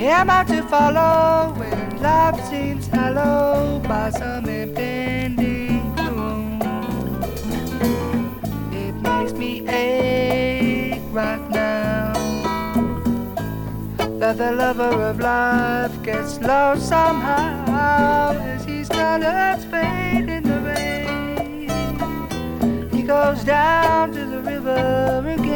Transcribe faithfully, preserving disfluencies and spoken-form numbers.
am I to follow when life seems hollow by some impending gloom? It makes me ache right now that the lover of life gets lost somehow as his colors fade in the rain. He goes down to the river again.